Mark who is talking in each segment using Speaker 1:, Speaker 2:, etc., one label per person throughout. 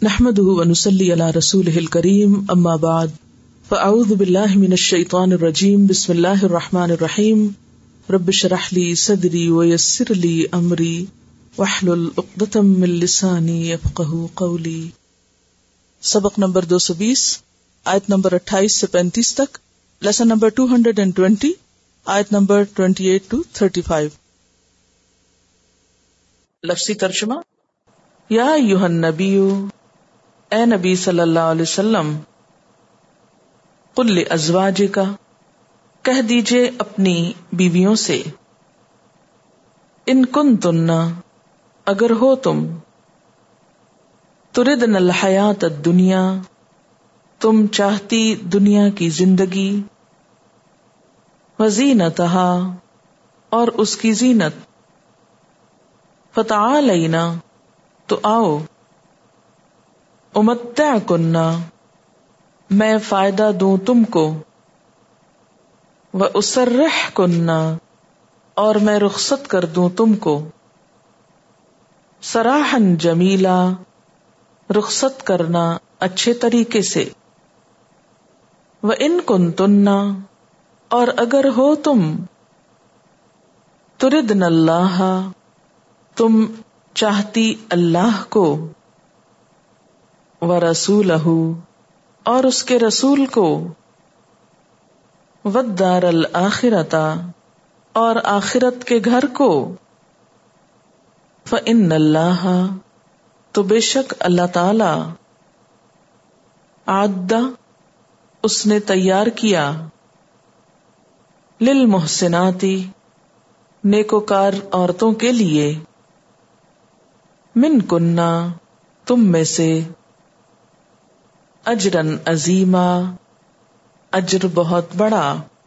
Speaker 1: نحمده ونصلي على رسوله الكريم اما بعد فاعوذ بالله من الشيطان الرجيم بسم الله الرحمن الرحيم رب اشرح لي صدري ويسر لي امري واحلل عقدة من لساني يفقهوا قولي. سبق نمبر 220 آیت نمبر 28 سے 35 تک، لیسن نمبر 220 آیت نمبر 28 to 35. لفظی ترجمہ: یا ایھا النبی، اے نبی صلی اللہ علیہ وسلم، قل لازواجک، کہہ دیجئے اپنی بیویوں سے، ان کنتن، اگر ہو تم، تردن الحیات الدنیا، تم چاہتی دنیا کی زندگی، وزینتہا، اور اس کی زینت، فتعالینا، تو آؤ، امتعکن، میں فائدہ دوں تم کو، واسرحکن، اور میں رخصت کر دوں تم کو، سراحا جمیلا، رخصت کرنا اچھے طریقے سے، وان کنتن، اور اگر ہو تم، تردن اللہ، تم چاہتی اللہ کو، ورسولہ، اور اس کے رسول کو، والدار الآخرۃ، اور آخرت کے گھر کو، فإن اللہ، تو بے شک اللہ تعالی، اعد، اس نے تیار کیا، للمحسنات، نیکوکار عورتوں کے لیے، من کننا، تم میں سے، اجرا عظیما، اجر بہت بڑا.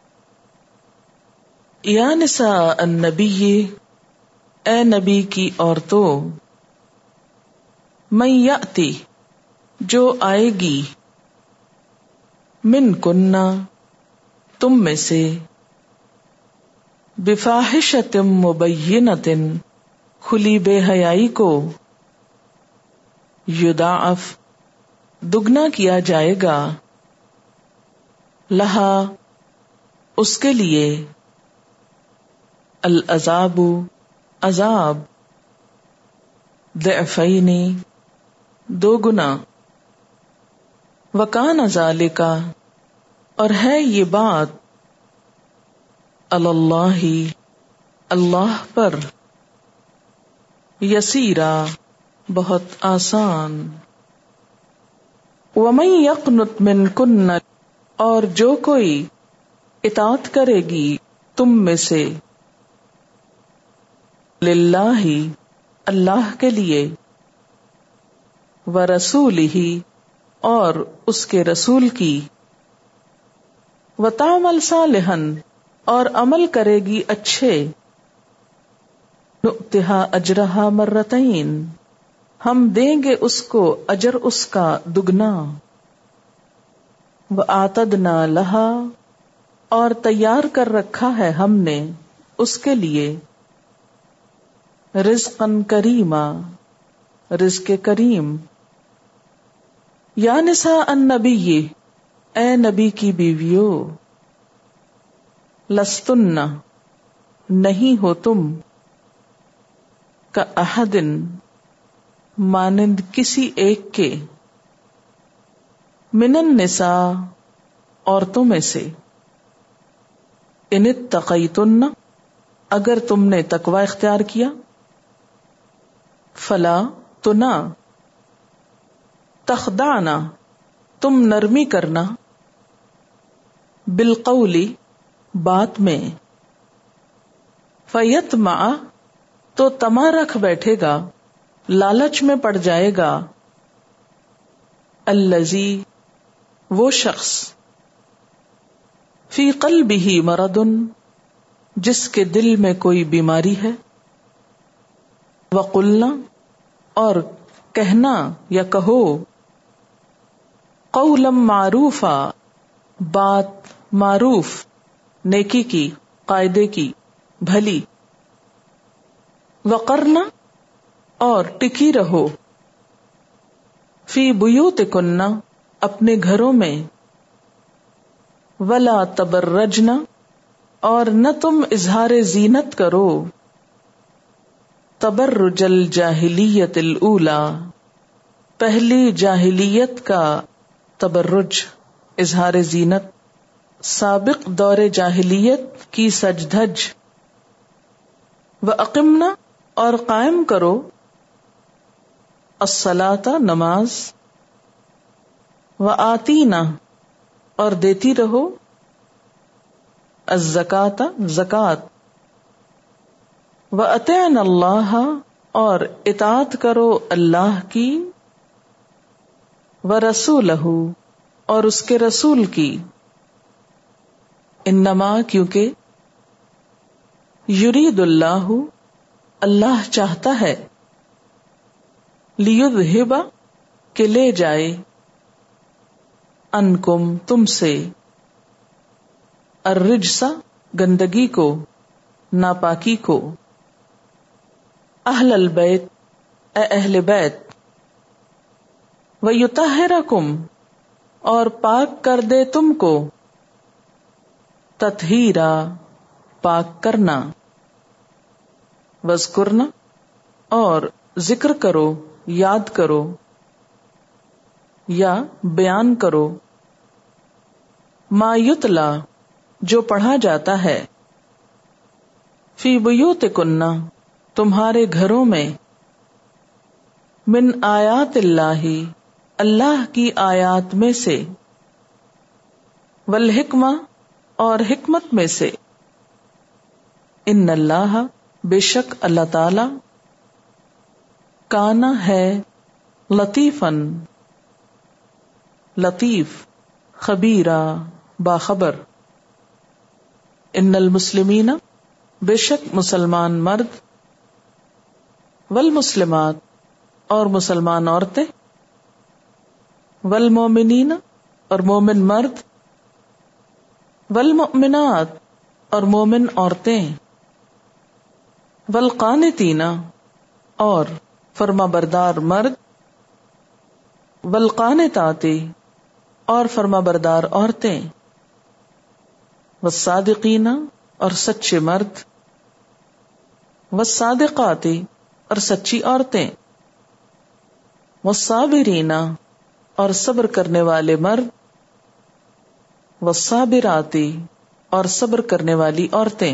Speaker 1: یا نساء النبی، اے نبی کی عورتوں، من یاتی، جو آئے گی، من کننا، تم میں سے، بفاحشۃ مبینۃ، کھلی بے حیائی کو، یضاعف، دگنا کیا جائے گا، لہا، اس کے لیے، العذاب، عذاب، ضعفین، 2 گنا، وکان ذالک، اور ہے یہ بات، علی اللہ، اللہ پر، یسیرا، بہت آسان. ومن یقنت منکن، اور جو کوئی اطاعت کرے گی تم میں سے، للہ، اللہ کے لیے، ورسولہ، اور اس کے رسول کی، وتعمل صالحا، اور عمل کرے گی اچھے، نؤتہا اجرہا مرتین، ہم دیں گے اس کو اجر اس کا دگنا، وآتدنا لہا، اور تیار کر رکھا ہے ہم نے اس کے لیے، رزقا کریما، رزق کریم. یا نساء النبی، اے نبی کی بیویوں، لستن، نہیں ہو تم، کاحد، مانند کسی ایک کے، من النساء، عورتوں میں سے، ان اتقیتن، اگر تم نے تقوی اختیار کیا، فلا، تو نہ، تخدعنا، تم نرمی کرنا، بالقول، بات میں، فیطمع، تو طمع رکھ بیٹھے گا، لالچ میں پڑ جائے گا، الذی، وہ شخص، فی قلبہ مرض، جس کے دل میں کوئی بیماری ہے، وقلنا، اور کہنا یا کہو، قولا معروفا، بات معروف، نیکی کی، قاعدے کی، بھلی، وقرنا، اور ٹکی رہو، فی بیوتکن اپنے گھروں میں، ولا تبرجن اور نہ تم اظہار زینت کرو، تبرج الجاہلیت الاولی پہلی جاہلیت کا تبرج اظہار زینت، سابق دور جاہلیت کی سج دھج، وَأَقِمْنَا اور قائم کرو، الصلاۃ نماز، وَآتِينَا اور دیتی رہو، الزکاۃ زکوٰۃ، وَأَطِعْنَا اللَّهَ اور اطاعت کرو اللہ کی، وَرَسُولَهُ اور اس کے رسول کی، انما کیونکہ، یرید اللہ اللہ چاہتا ہے، لیذہب کہ لے جائے، عنکم تم سے، الرجس گندگی کو، ناپاکی کو، اہل البیت اے اہل بیت، ویطہرکم اور پاک کر دے تم کو، تطہیرا پاک کرنا، واذکرنا اور ذکر کرو، یاد کرو یا بیان کرو، ما یتلا جو پڑھا جاتا ہے، فی بیوتکن تمہارے گھروں میں، من آیات اللہ اللہ کی آیات میں سے، والحکمہ اور حکمت میں سے، ان اللہ بے شک اللہ تعالی، کانا ہے، لطیفاً لطیف، خبیرا باخبر، ان المسلمین بے شک مسلمان مرد، والمسلمات اور مسلمان عورتیں، والمومنین اور مومن مرد، والمؤمنات اور مومن عورتیں، والقانتین اور فرما بردار مرد، والقانتات اور فرما بردار عورتیں، والصادقین اور سچے مرد، والصادقات اور سچی عورتیں، والصابرین اور صبر کرنے والے مرد، والصابرات اور صبر کرنے والی عورتیں،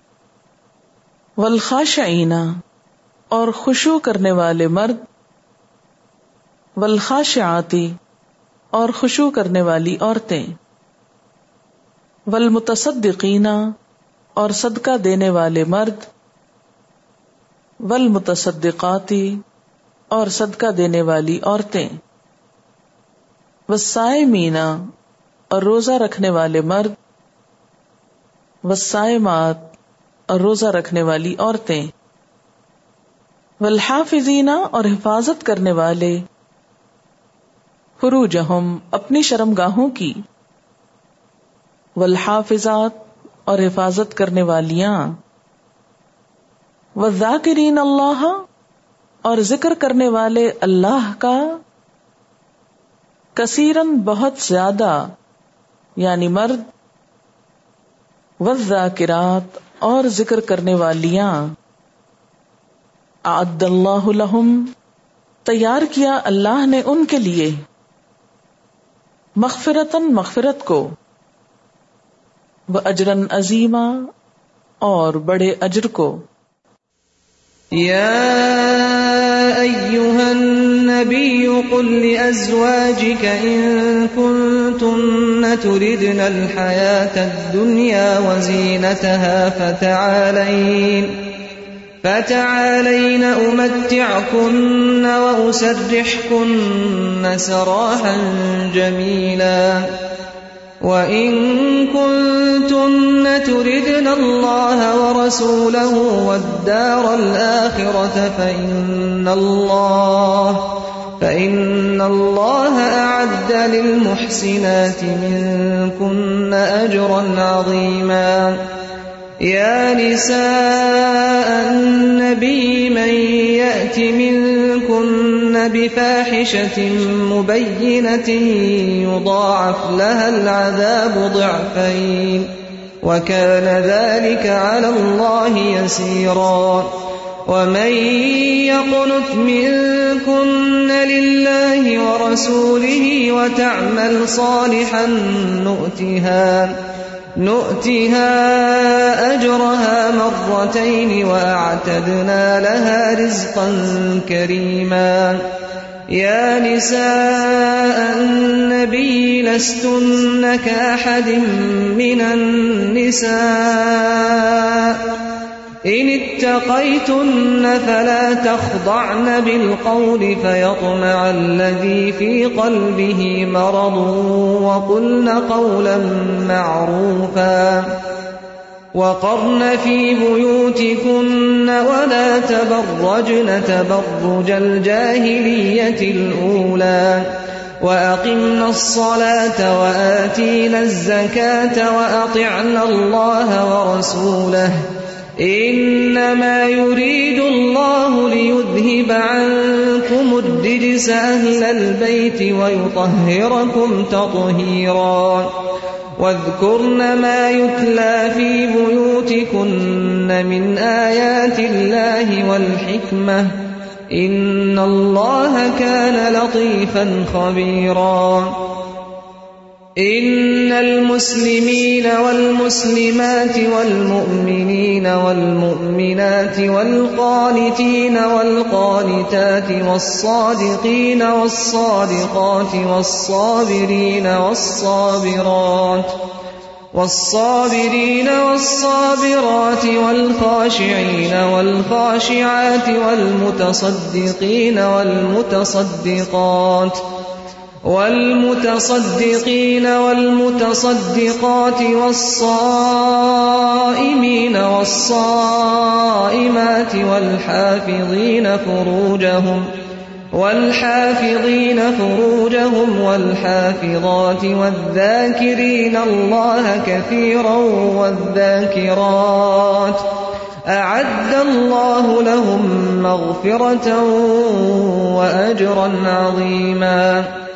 Speaker 1: والخاشعین اور خشوع کرنے والے مرد، والخاشعات اور خشوع کرنے والی عورتیں، والمتصدقین اور صدقہ دینے والے مرد، والمتصدقات اور صدقہ دینے والی عورتیں، والصائمین اور روزہ رکھنے والے مرد، والصائمات اور روزہ رکھنے والی عورتیں، والحافظین اور حفاظت کرنے والے، فروجہم اپنی شرمگاہوں کی، والحافظات اور حفاظت کرنے والیاں، والذاکرین اللہ اور ذکر کرنے والے اللہ کا، کثیراً بہت زیادہ یعنی مرد، والذاکرات اور ذکر کرنے والیاں، اعد اللہ لہم تیار کیا اللہ نے ان کے لیے، مغفرتاً مغفرت کو، واجراً عظیما اور بڑے اجر کو۔
Speaker 2: یا ایھا النبی قل لأزواجک ان کنتن تردن الحیاة الدنیا وزینتها فتعالین امتعکن واسرحکن سراحا جمیلا وَإِن كُنتُنَّ تُرِدْنَ اللَّهَ وَرَسُولَهُ وَالدَّارَ الْآخِرَةَ فَإِنَّ اللَّهَ أَعَدَّ لِلْمُحْسِنَاتِ مِنكُنَّ أَجْرًا عَظِيمًا۔ يا نساء النبي من يأت منكن بفاحشة مبينة يضاعف لها العذاب ضعفين وكان ذلك على الله يسيرا ومن يقنت منكن لله ورسوله وتعمل صالحا نؤتها أجرها مرتين وأعتدنا لها رزقا كريما يا نساء النبي لستن كأحد من النساء إن اتقيتن فلا تخضعن بالقول فيطمع الذي في قلبه مرض وقلن قولا معروفا وقرن في بيوتكن ولا تبرجن تبرج الجاهلية الأولى وأقمنا الصلاة وآتينا الزكاة وأطعنا الله ورسوله إنما يريد الله ليذهب عنكم الرجس أهل البيت ويطهركم تطهيرا واذكرن ما يتلى في بيوتكن من آيات الله والحكمة إن الله كان لطيفا خبيرا إن المسلمين والمسلمات والمؤمنين والمؤمنات والقانتين والقانتات والصادقين والصادقات والصابرين والصابرات والخاشعين والخاشعات والمتصدقين والمتصدقات والصائمين والصائمات والحافظين فروجهم والحافظات والذاكرين الله كثيرا والذاكرات أعد الله لهم مغفرة وأجرا عظيما